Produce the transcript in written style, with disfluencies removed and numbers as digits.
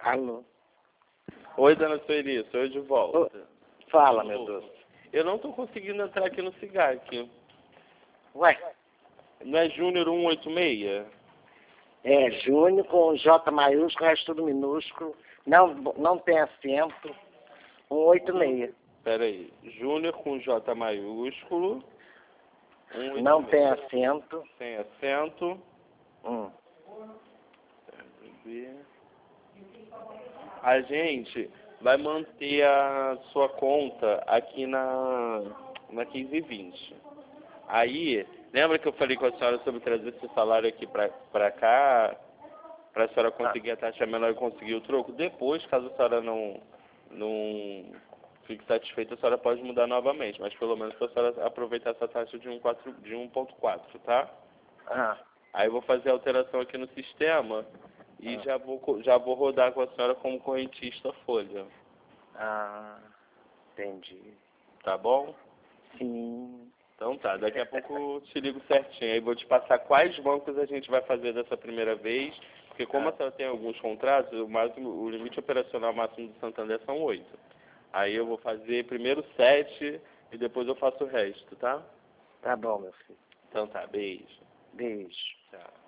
Alô? Oi, dona Sueli, sou eu de volta. Fala, meu doce. Eu não tô conseguindo entrar aqui no SIGAC. Ué, Não é Júnior 186? é Júnior com J maiúsculo, resto tudo minúsculo, não tem acento, 186. Pera aí. Júnior com J maiúsculo. 186. Não tem acento. Sem acento. A gente vai manter a sua conta aqui na 1520. Aí, lembra que eu falei com a senhora sobre trazer esse salário aqui pra cá, pra senhora conseguir a taxa menor e conseguir o troco? Depois, caso a senhora não fique satisfeita, a senhora pode mudar novamente, mas pelo menos para a senhora aproveitar essa taxa de 1,4, tá? Aí eu vou fazer a alteração aqui no sistema e já vou rodar com a senhora como correntista folha. Entendi. Tá bom? Sim. Então tá, daqui a pouco eu te ligo certinho. Aí vou te passar quais bancos a gente vai fazer dessa primeira vez, porque como a senhora tem alguns contratos, o limite operacional máximo do Santander são 8. Aí eu vou fazer primeiro 7 e depois eu faço o resto, tá? Tá bom, meu filho. Então tá, beijo. Beijo. Tchau.